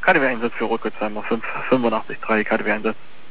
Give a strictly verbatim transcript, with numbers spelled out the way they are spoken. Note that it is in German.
K D W-Einsatz für Rückwärtsheim auf fünf, fünfundachtzig Komma drei K D W-Einsatz.